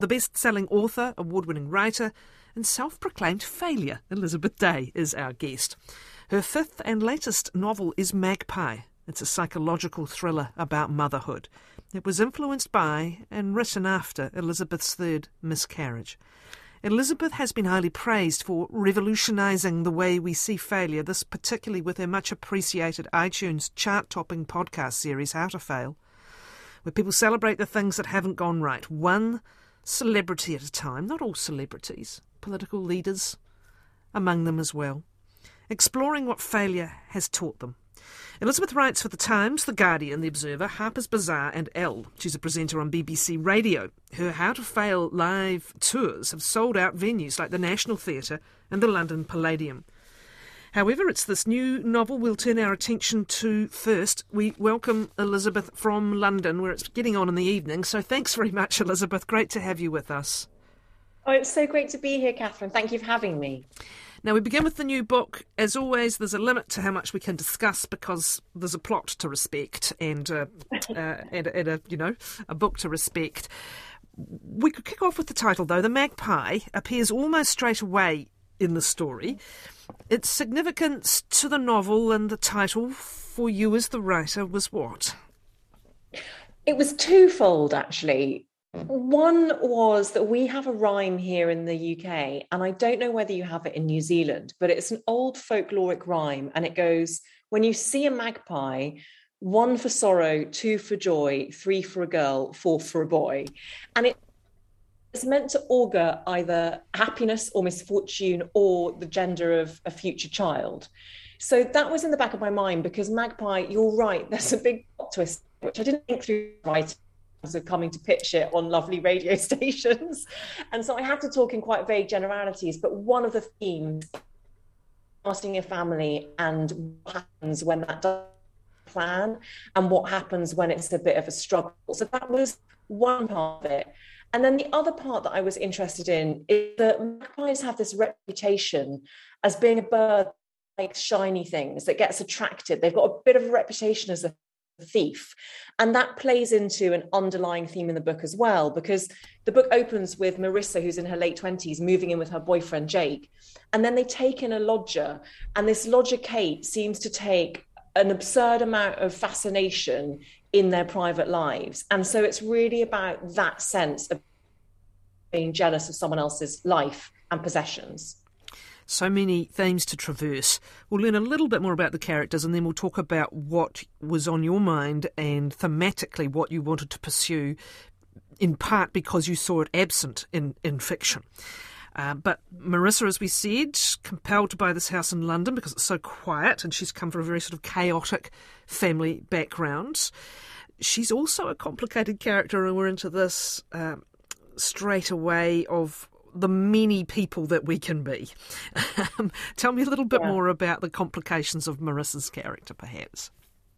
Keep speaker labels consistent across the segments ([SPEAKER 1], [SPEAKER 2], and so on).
[SPEAKER 1] The best-selling author, award-winning writer and self-proclaimed failure, Elizabeth Day, is our guest. Her fifth and latest novel is Magpie. It's a psychological thriller about motherhood. It was influenced by and written after Elizabeth's third miscarriage. Elizabeth has been highly praised for revolutionising the way we see failure, this particularly with her much-appreciated iTunes chart-topping podcast series, How to Fail, where people celebrate the things that haven't gone right, one celebrity at a time, not all celebrities, political leaders among them as well, exploring what failure has taught them. Elizabeth writes for The Times, The Guardian, The Observer, Harper's Bazaar and Elle. She's a presenter on BBC Radio. Her How to Fail live tours have sold out venues like the National Theatre and the London Palladium. However, it's this new novel we'll turn our attention to first. We welcome Elizabeth from London, where it's getting on in the evening. So thanks very much, Elizabeth. Great to have you with us.
[SPEAKER 2] Oh, it's so great to be here, Catherine. Thank you for having me.
[SPEAKER 1] Now, we begin with the new book. As always, there's a limit to how much we can discuss because there's a plot to respect and a book to respect. We could kick off with the title, though. The Magpie appears almost straight away in the story. Its significance to the novel and the title for you as the writer was what?
[SPEAKER 2] It was twofold, actually. One was that we have a rhyme here in the UK, and I don't know whether you have it in New Zealand, but it's an old folkloric rhyme, and it goes, when you see a magpie, 1 for sorrow, 2 for joy, 3 for a girl, 4 for a boy. And it's meant to augur either happiness or misfortune or the gender of a future child. So that was in the back of my mind because magpie, you're right, there's a big plot twist, which I didn't think through right of coming to pitch it on lovely radio stations. And so I had to talk in quite vague generalities, but one of the themes, starting a family and what happens when that doesn't plan and what happens when it's a bit of a struggle. So that was one part of it. And then the other part that I was interested in is that magpies have this reputation as being a bird that likes shiny things, that gets attracted. They've got a bit of a reputation as a thief. And that plays into an underlying theme in the book as well, because the book opens with Marissa, who's in her late 20s, moving in with her boyfriend, Jake. And then they take in a lodger. And this lodger, Kate, seems to take an absurd amount of fascination in their private lives. And so it's really about that sense of being jealous of someone else's life and possessions.
[SPEAKER 1] So many themes to traverse. We'll learn a little bit more about the characters and then we'll talk about what was on your mind and thematically what you wanted to pursue, in part because you saw it absent in fiction. But Marissa, as we said, compelled to buy this house in London because it's so quiet and she's come from a very sort of chaotic family background. She's also a complicated character and we're into this straight away of the many people that we can be. Tell me a little bit more about the complications of Marissa's character, perhaps.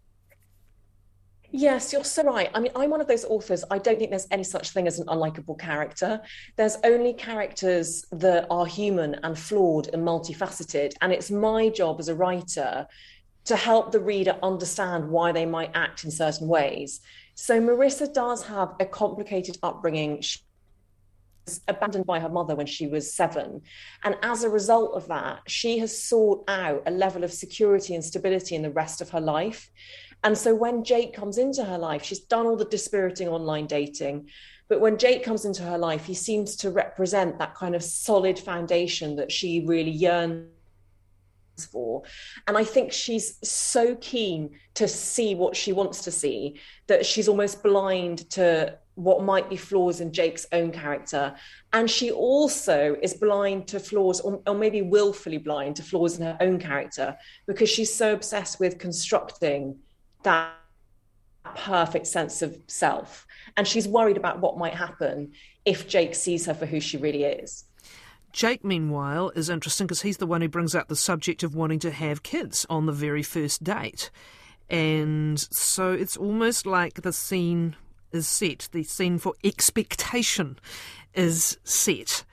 [SPEAKER 2] Yes, you're so right. I mean, I'm one of those authors, I don't think there's any such thing as an unlikable character. There's only characters that are human and flawed and multifaceted. And it's my job as a writer to help the reader understand why they might act in certain ways. So Marissa does have a complicated upbringing. She was abandoned by her mother when she was 7. And as a result of that, she has sought out a level of security and stability in the rest of her life. And so when Jake comes into her life, she's done all the dispiriting online dating. But when Jake comes into her life, he seems to represent that kind of solid foundation that she really yearns for. And I think she's so keen to see what she wants to see that she's almost blind to what might be flaws in Jake's own character. And she also is blind to flaws, or maybe willfully blind to flaws in her own character, because she's so obsessed with constructing that perfect sense of self. And she's worried about what might happen if Jake sees her for who she really is.
[SPEAKER 1] Jake, meanwhile, is interesting because he's the one who brings up the subject of wanting to have kids on the very first date. And so it's almost like the scene is set. The scene for expectation is set.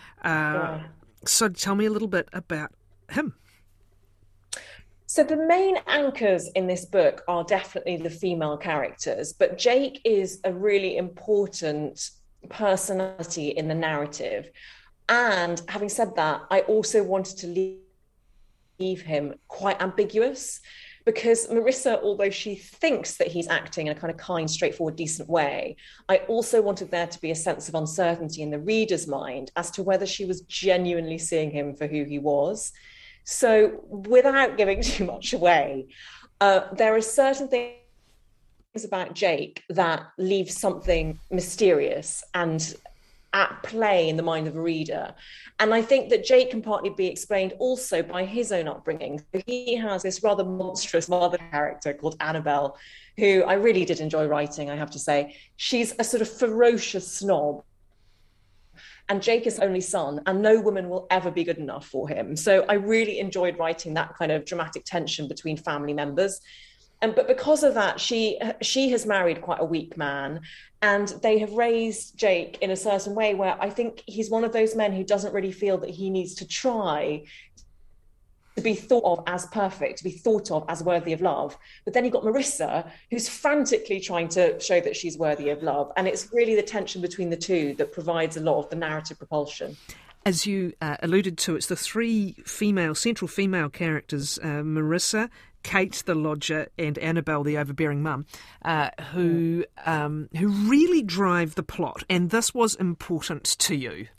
[SPEAKER 1] So tell me a little bit about him.
[SPEAKER 2] So the main anchors in this book are definitely the female characters, but Jake is a really important personality in the narrative. And having said that, I also wanted to leave him quite ambiguous, because Marissa, although she thinks that he's acting in a kind of kind, straightforward, decent way, I also wanted there to be a sense of uncertainty in the reader's mind as to whether she was genuinely seeing him for who he was. So without giving too much away, there are certain things about Jake that leave something mysterious and at play in the mind of a reader. And I think that Jake can partly be explained also by his own upbringing. He has this rather monstrous mother character called Annabelle, who I really did enjoy writing, I have to say. She's a sort of ferocious snob. And Jake is the only son, and no woman will ever be good enough for him. So I really enjoyed writing that kind of dramatic tension between family members. But because of that, she has married quite a weak man, and they have raised Jake in a certain way where I think he's one of those men who doesn't really feel that he needs to try to be thought of as perfect, to be thought of as worthy of love. But then you've got Marissa, who's frantically trying to show that she's worthy of love. And it's really the tension between the two that provides a lot of the narrative propulsion.
[SPEAKER 1] As you alluded to, it's the three central female characters, Marissa, Kate the lodger, and Annabelle the overbearing mum, who really drive the plot. And this was important to you.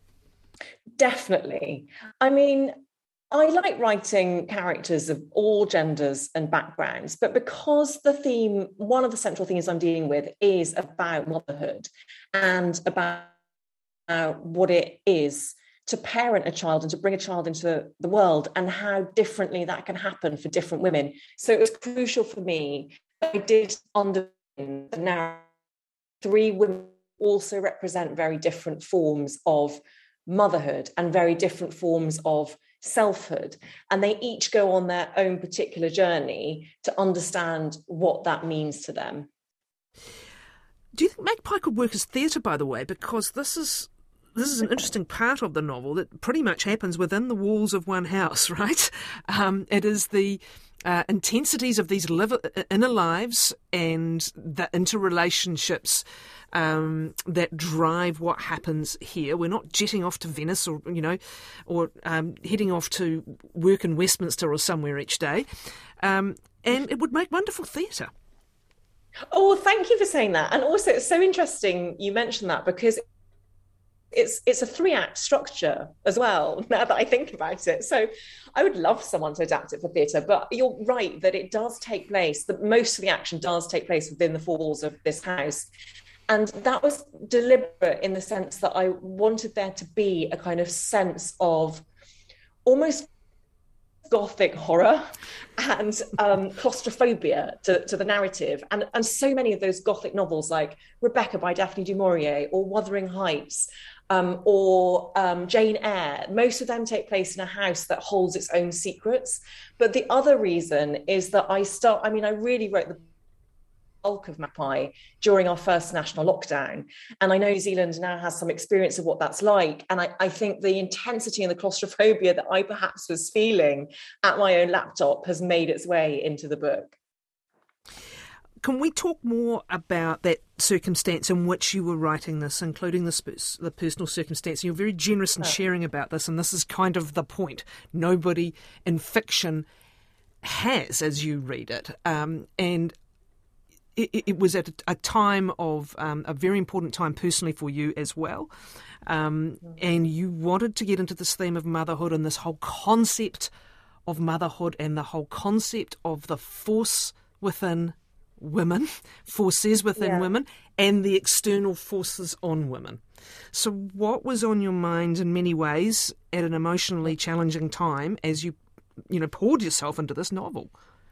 [SPEAKER 2] Definitely. I mean, I like writing characters of all genders and backgrounds, but because one of the central themes I'm dealing with is about motherhood and about what it is to parent a child and to bring a child into the world, and how differently that can happen for different women. So it was crucial for me that I did underpin the narrative. Three women also represent very different forms of motherhood and very different forms of selfhood. And they each go on their own particular journey to understand what that means to them.
[SPEAKER 1] Do you think Magpie could work as theatre, by the way? Because this is an interesting part of the novel that pretty much happens within the walls of one house, right? It is the intensities of these inner lives and the interrelationships that drive what happens here. We're not jetting off to Venice or heading off to work in Westminster or somewhere each day. And it would make wonderful theatre.
[SPEAKER 2] Oh, thank you for saying that. And also, it's so interesting you mentioned that, because it's a 3-act structure as well, now that I think about it. So I would love someone to adapt it for theatre, but you're right that it does take place, that most of the action does take place within the 4 walls of this house. And that was deliberate in the sense that I wanted there to be a kind of sense of almost Gothic horror and claustrophobia to the narrative. And so many of those Gothic novels, like Rebecca by Daphne du Maurier, or Wuthering Heights, or Jane Eyre, most of them take place in a house that holds its own secrets. But the other reason is that I really wrote the bulk of Magpie during our first national lockdown. And I know New Zealand now has some experience of what that's like. And I think the intensity and the claustrophobia that I perhaps was feeling at my own laptop has made its way into the book.
[SPEAKER 1] Can we talk more about that circumstance in which you were writing this, including the personal circumstance? You're very generous in sharing about this, and this is kind of the point. Nobody in fiction has, as you read it. And it was at a time of a very important time personally for you as well. And you wanted to get into this theme of motherhood and this whole concept of motherhood and the whole concept of the force within women, forces within women, and the external forces on women. So what was on your mind in many ways at an emotionally challenging time as you poured yourself into this novel?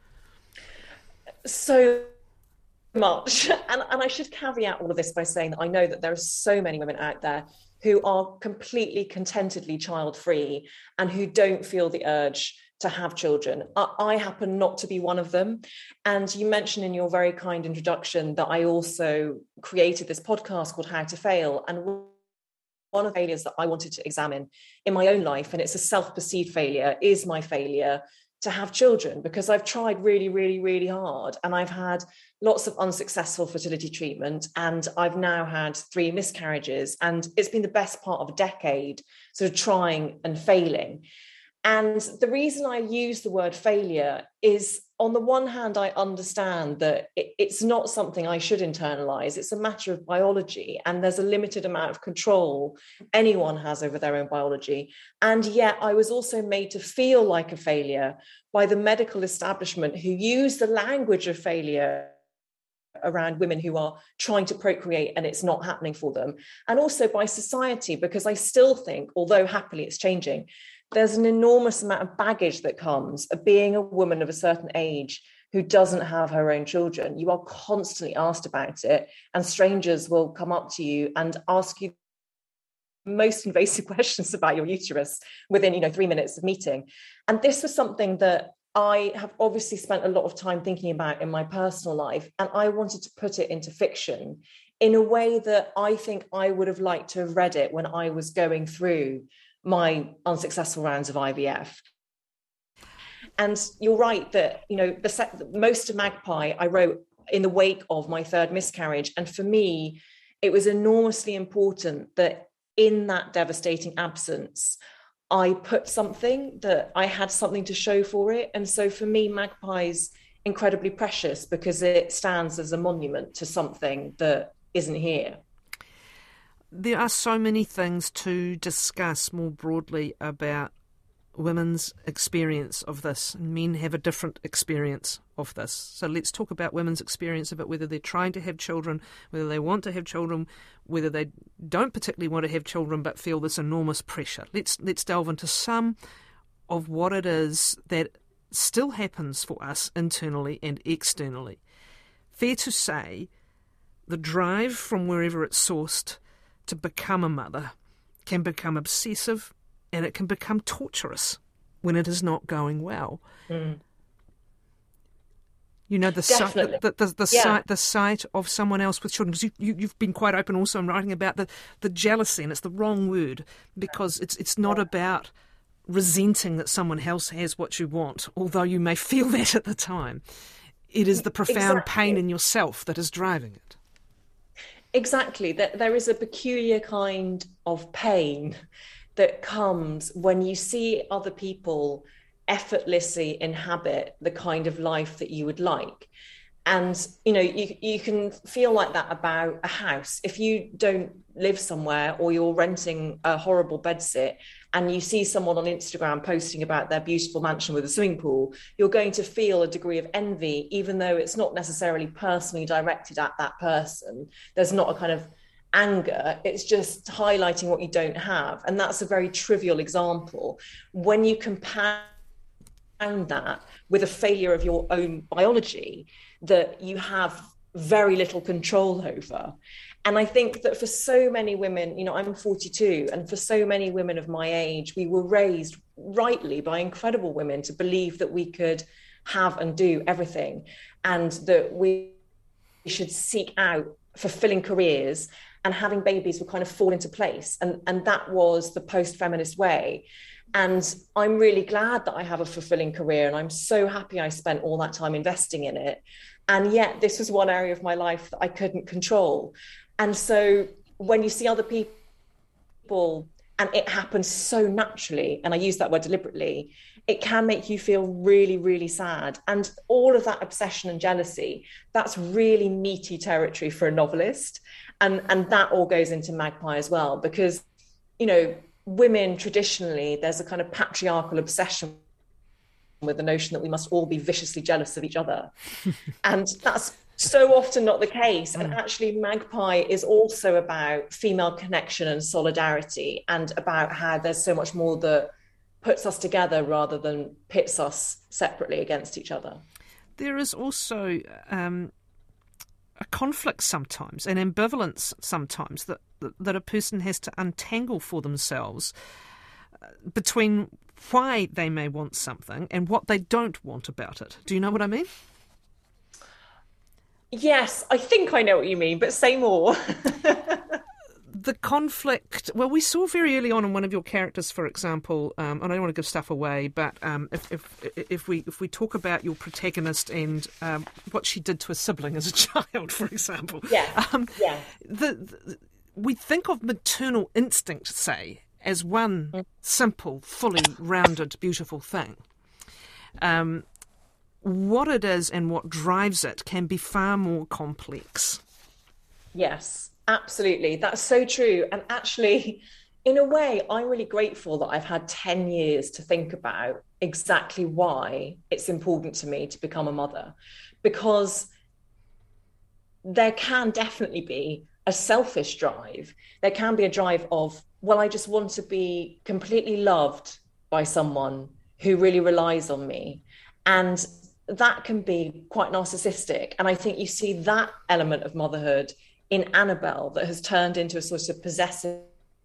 [SPEAKER 2] So much. And I should caveat all of this by saying that I know that there are so many women out there who are completely contentedly child-free and who don't feel the urge to have children. I happen not to be one of them. And you mentioned in your very kind introduction that I also created this podcast called How to Fail. And one of the failures that I wanted to examine in my own life, and it's a self-perceived failure, is my failure to have children, because I've tried really, really, really hard, and I've had lots of unsuccessful fertility treatment, and I've now had 3 miscarriages, and it's been the best part of a decade sort of trying and failing. And the reason I use the word failure is, on the one hand, I understand that it's not something I should internalize. It's a matter of biology, and there's a limited amount of control anyone has over their own biology. And yet I was also made to feel like a failure by the medical establishment, who use the language of failure around women who are trying to procreate and it's not happening for them. And also by society, because I still think, although happily it's changing, there's an enormous amount of baggage that comes of being a woman of a certain age who doesn't have her own children. You are constantly asked about it, and strangers will come up to you and ask you most invasive questions about your uterus within 3 minutes of meeting. And this was something that I have obviously spent a lot of time thinking about in my personal life, and I wanted to put it into fiction in a way that I think I would have liked to have read it when I was going through my unsuccessful rounds of IVF. And you're right that, most of Magpie I wrote in the wake of my 3rd miscarriage. And for me, it was enormously important that in that devastating absence, I put something, that I had something to show for it. And so for me, Magpie's incredibly precious because it stands as a monument to something that isn't here.
[SPEAKER 1] There are so many things to discuss more broadly about women's experience of this. Men have a different experience of this. So let's talk about women's experience of it, whether they're trying to have children, whether they want to have children, whether they don't particularly want to have children but feel this enormous pressure. Let's delve into some of what it is that still happens for us internally and externally. Fair to say, the drive from wherever it's sourced to become a mother can become obsessive, and it can become torturous when it is not going well.
[SPEAKER 2] Mm.
[SPEAKER 1] The sight of someone else with children. Because you've been quite open also in writing about the jealousy, and it's the wrong word, because it's not about resenting that someone else has what you want, although you may feel that at the time. It is the profound pain in yourself that is driving it.
[SPEAKER 2] Exactly. That there is a peculiar kind of pain that comes when you see other people effortlessly inhabit the kind of life that you would like. And, you can feel like that about a house. If you don't live somewhere, or you're renting a horrible bedsit, and you see someone on Instagram posting about their beautiful mansion with a swimming pool, you're going to feel a degree of envy, even though it's not necessarily personally directed at that person. There's not a kind of anger. It's just highlighting what you don't have. And that's a very trivial example. When you compound that with a failure of your own biology that you have very little control over. And I think that for so many women, I'm 42, and for so many women of my age, we were raised rightly by incredible women to believe that we could have and do everything, and that we should seek out fulfilling careers, and having babies would kind of fall into place. And that was the post-feminist way. And I'm really glad that I have a fulfilling career, and I'm so happy I spent all that time investing in it. And yet this was one area of my life that I couldn't control. And so when you see other people, and it happens so naturally, and I use that word deliberately, it can make you feel really, really sad. And all of that obsession and jealousy, that's really meaty territory for a novelist. And that all goes into Magpie as well, because, women traditionally, there's a kind of patriarchal obsession with the notion that we must all be viciously jealous of each other. And that's so often not the case. And actually Magpie is also about female connection and solidarity, and about how there's so much more that puts us together rather than pits us separately against each other.
[SPEAKER 1] There is also a conflict sometimes, an ambivalence sometimes that a person has to untangle for themselves between why they may want something and what they don't want about it. Do you know what I mean?
[SPEAKER 2] Yes, I think I know what you mean, but say more.
[SPEAKER 1] the conflict, well, we saw very early on in one of your characters, for example, I don't want to give stuff away, but if we talk about your protagonist and what she did to a sibling as a child, for example. We think of maternal instinct, say, as one simple, fully rounded, beautiful thing. What it is and what drives it can be far more complex.
[SPEAKER 2] Yes, absolutely. That's so true. And actually, in a way, I'm really grateful that I've had 10 years to think about exactly why it's important to me to become a mother, because there can definitely be a selfish drive. There can be a drive of, well, I just want to be completely loved by someone who really relies on me. And that can be quite narcissistic. And I think you see that element of motherhood in Annabelle that has turned into a sort of possessiveness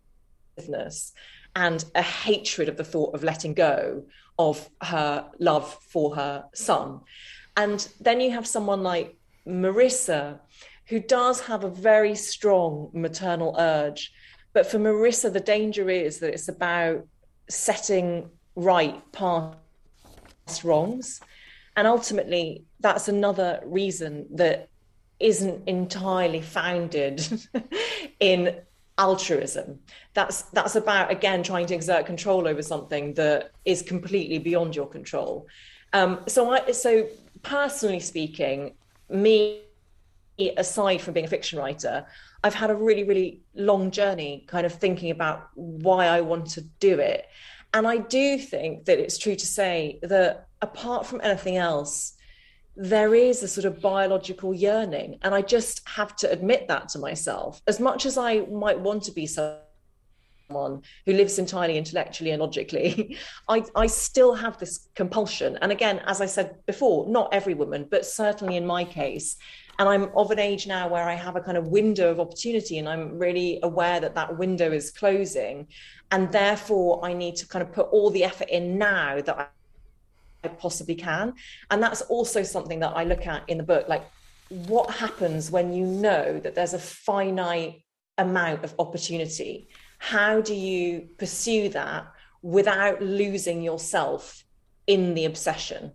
[SPEAKER 2] and a hatred of the thought of letting go of her love for her son. And then you have someone like Marissa, who does have a very strong maternal urge. But for Marissa, the danger is that it's about setting right past wrongs. And ultimately, that's another reason that isn't entirely founded in altruism. That's about, again, trying to exert control over something that is completely beyond your control. So personally speaking, me, aside from being a fiction writer, I've had a really, really long journey kind of thinking about why I want to do it. And I do think that it's true to say that apart from anything else, there is a sort of biological yearning. And I just have to admit that to myself. As much as I might want to be someone who lives entirely intellectually and logically, I still have this compulsion. And again, as I said before, not every woman, but certainly in my case. And I'm of an age now where I have a kind of window of opportunity, and I'm really aware that that window is closing. And therefore, I need to kind of put all the effort in now that I possibly can. And that's also something that I look at in the book. Like, what happens when you know that there's a finite amount of opportunity? How do you pursue that without losing yourself in the obsession?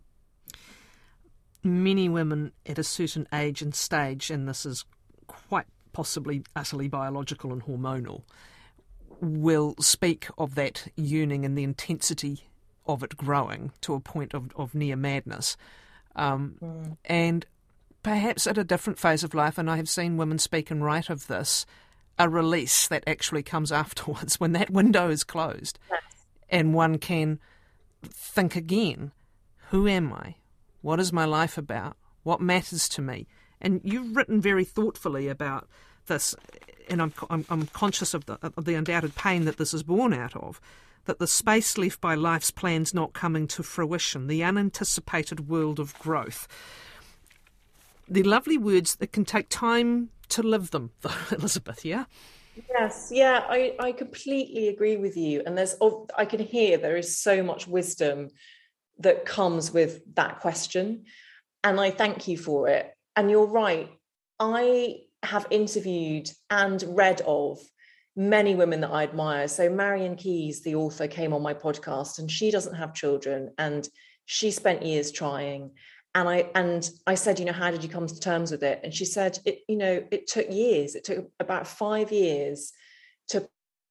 [SPEAKER 1] Many women at a certain age and stage, and this is quite possibly utterly biological and hormonal, will speak of that yearning and the intensity of it growing to a point of near madness. And perhaps at a different phase of life, and I have seen women speak and write of this, a release that actually comes afterwards when that window is closed.
[SPEAKER 2] Yes.
[SPEAKER 1] And one can think again, who am I? What is my life about? What matters to me? And you've written very thoughtfully about this, and I'm conscious of the undoubted pain that this is born out of, that the space left by life's plans not coming to fruition, the unanticipated world of growth. The lovely words that can take time to live them, though, Elizabeth, yeah?
[SPEAKER 2] Yes, yeah, I completely agree with you. And I can hear there is so much wisdom that comes with that question. And I thank you for it. And you're right. I have interviewed and read of many women that I admire. So Marian Keyes, the author, came on my podcast, and she doesn't have children, and she spent years trying. And I said, how did you come to terms with it? And she said, it took years. It took about 5 years to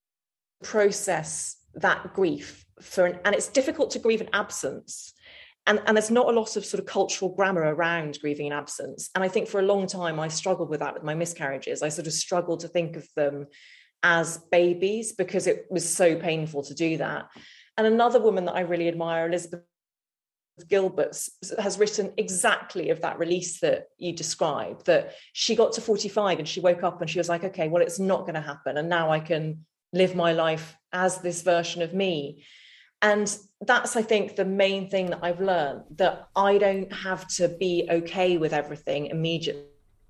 [SPEAKER 2] process that grief and it's difficult to grieve an absence. And there's not a lot of sort of cultural grammar around grieving an absence. And I think for a long time, I struggled with that with my miscarriages. I sort of struggled to think of them as babies because it was so painful to do that. And another woman that I really admire, Elizabeth Gilbert, has written exactly of that release that you described, that she got to 45 and she woke up and she was like, okay, well, it's not going to happen. And now I can live my life as this version of me. And that's, I think, the main thing that I've learned, that I don't have to be okay with everything immediately,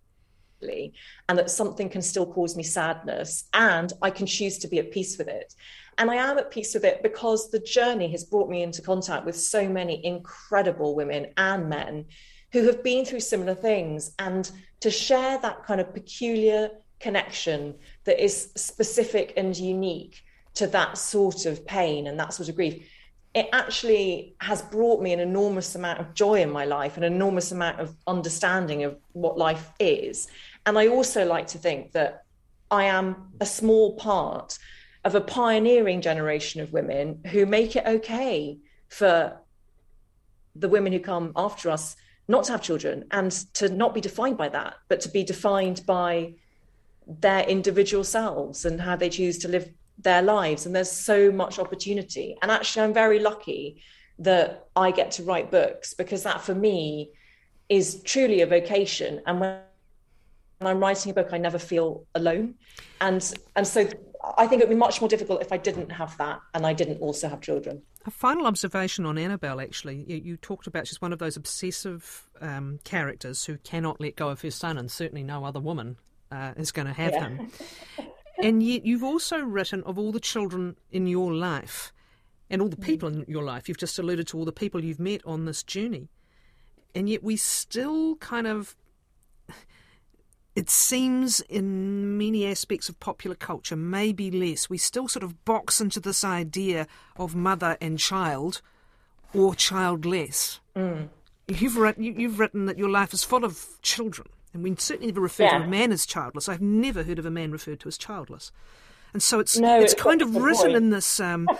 [SPEAKER 2] and that something can still cause me sadness, and I can choose to be at peace with it. And I am at peace with it because the journey has brought me into contact with so many incredible women and men who have been through similar things. And to share that kind of peculiar connection that is specific and unique to that sort of pain and that sort of grief, it actually has brought me an enormous amount of joy in my life, an enormous amount of understanding of what life is. And I also like to think that I am a small part of a pioneering generation of women who make it okay for the women who come after us not to have children and to not be defined by that, but to be defined by their individual selves and how they choose to live their lives. And there's so much opportunity. And actually, I'm very lucky that I get to write books, because that for me is truly a vocation. And when I'm writing a book, I never feel alone. And so I think it would be much more difficult if I didn't have that and I didn't also have children.
[SPEAKER 1] A final observation on Annabelle, actually. You talked about she's one of those obsessive characters who cannot let go of her son, and certainly no other woman is going to have him. And yet you've also written of all the children in your life and all the people in your life. You've just alluded to all the people you've met on this journey. And yet we still kind of, it seems in many aspects of popular culture, maybe less, we still sort of box into this idea of mother and child or childless. You've written that your life is full of children. And we certainly never refer to a man as childless. I've never heard of a man referred to as childless. And so it's kind of written in this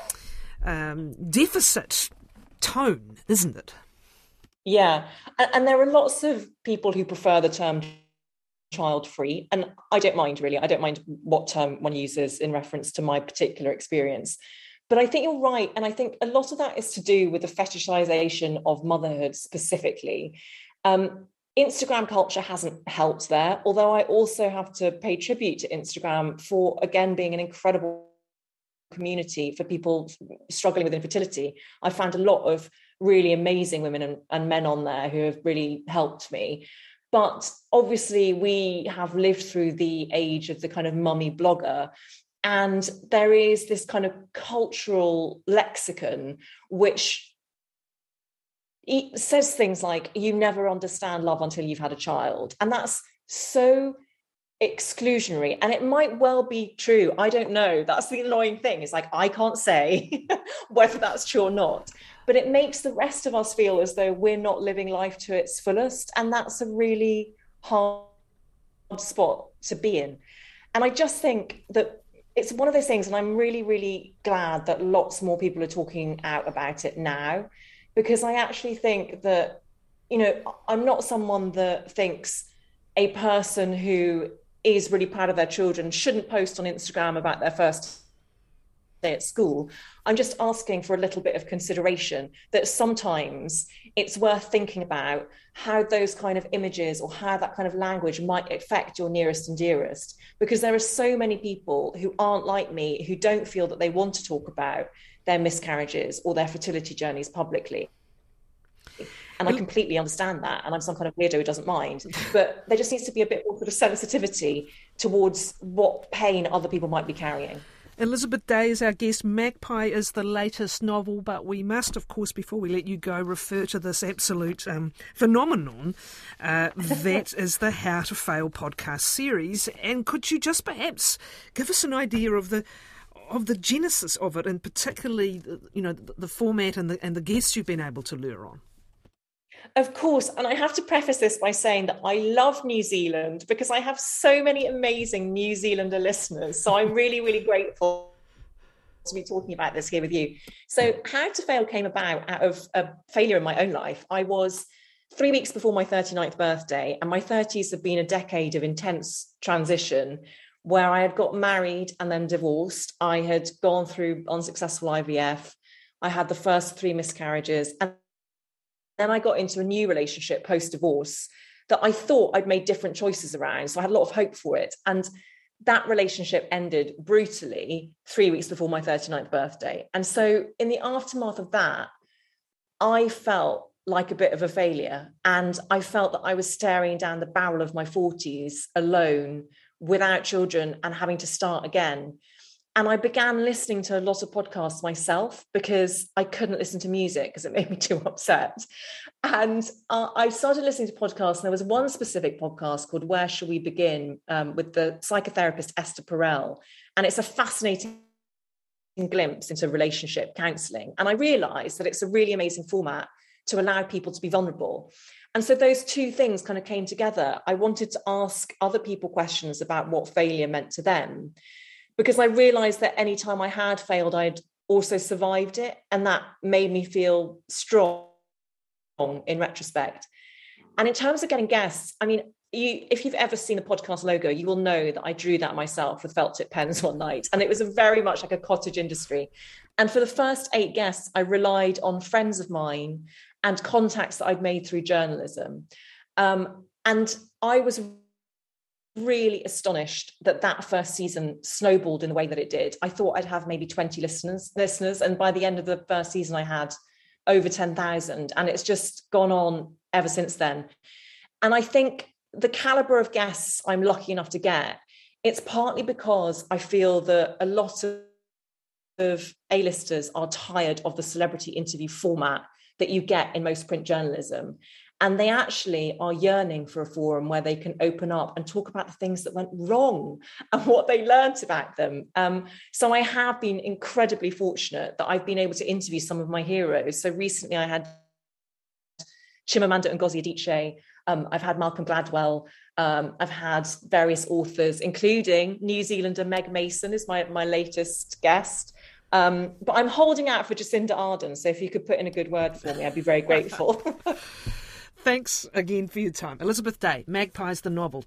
[SPEAKER 1] deficit tone, isn't it?
[SPEAKER 2] Yeah. And there are lots of people who prefer the term child-free. And I don't mind, really. I don't mind what term one uses in reference to my particular experience. But I think you're right. And I think a lot of that is to do with the fetishization of motherhood specifically. Instagram culture hasn't helped there, although I also have to pay tribute to Instagram for, again, being an incredible community for people struggling with infertility. I found a lot of really amazing women and men on there who have really helped me. But obviously, we have lived through the age of the kind of mummy blogger. And there is this kind of cultural lexicon which it says things like, you never understand love until you've had a child. And that's so exclusionary. And it might well be true. I don't know. That's the annoying thing. It's like, I can't say whether that's true or not. But it makes the rest of us feel as though we're not living life to its fullest. And that's a really hard spot to be in. And I just think that it's one of those things, and I'm really, really glad that lots more people are talking out about it now. Because I actually think that, I'm not someone that thinks a person who is really proud of their children shouldn't post on Instagram about their first day at school. I'm just asking for a little bit of consideration that sometimes it's worth thinking about how those kind of images or how that kind of language might affect your nearest and dearest. Because there are so many people who aren't like me, who don't feel that they want to talk about their miscarriages or their fertility journeys publicly. And I completely understand that. And I'm some kind of weirdo who doesn't mind. But there just needs to be a bit more sort of sensitivity towards what pain other people might be carrying.
[SPEAKER 1] Elizabeth Day is our guest. Magpie is the latest novel, but we must, of course, before we let you go, refer to this absolute phenomenon that is the How to Fail podcast series. And could you just perhaps give us an idea of the genesis of it, and particularly, the format and the guests you've been able to lure on?
[SPEAKER 2] Of course. And I have to preface this by saying that I love New Zealand because I have so many amazing New Zealander listeners. So I'm really, really grateful to be talking about this here with you. So How to Fail came about out of a failure in my own life. I was 3 weeks before my 39th birthday, and my 30s have been a decade of intense transition where I had got married and then divorced. I had gone through unsuccessful IVF. I had the first 3 miscarriages. And then I got into a new relationship post-divorce that I thought I'd made different choices around. So I had a lot of hope for it. And that relationship ended brutally 3 weeks before my 39th birthday. And so in the aftermath of that, I felt like a bit of a failure. And I felt that I was staring down the barrel of my 40s alone, without children, and having to start again. And I began listening to a lot of podcasts myself because I couldn't listen to music because it made me too upset. And I started listening to podcasts. And there was one specific podcast called Where Shall We Begin, with the psychotherapist Esther Perel. And it's a fascinating glimpse into relationship counselling. And I realised that it's a really amazing format to allow people to be vulnerable. And so those two things kind of came together. I wanted to ask other people questions about what failure meant to them, because I realised that any time I had failed, I'd also survived it. And that made me feel strong in retrospect. And in terms of getting guests, I mean, if you've ever seen the podcast logo, you will know that I drew that myself with felt tip pens one night. And it was very much like a cottage industry. And for the first 8 guests, I relied on friends of mine and contacts that I'd made through journalism. And I was really astonished that first season snowballed in the way that it did. I thought I'd have maybe 20 listeners. And by the end of the first season, I had over 10,000. And it's just gone on ever since then. And I think the caliber of guests I'm lucky enough to get, it's partly because I feel that a lot of A-listers are tired of the celebrity interview format that you get in most print journalism. And they actually are yearning for a forum where they can open up and talk about the things that went wrong and what they learned about them. So I have been incredibly fortunate that I've been able to interview some of my heroes. So recently I had Chimamanda Ngozi Adichie, I've had Malcolm Gladwell, I've had various authors, including New Zealander Meg Mason is my latest guest. But I'm holding out for Jacinda Ardern, so if you could put in a good word for me, I'd be very grateful.
[SPEAKER 1] Thanks again for your time. Elizabeth Day, Magpies the Novel.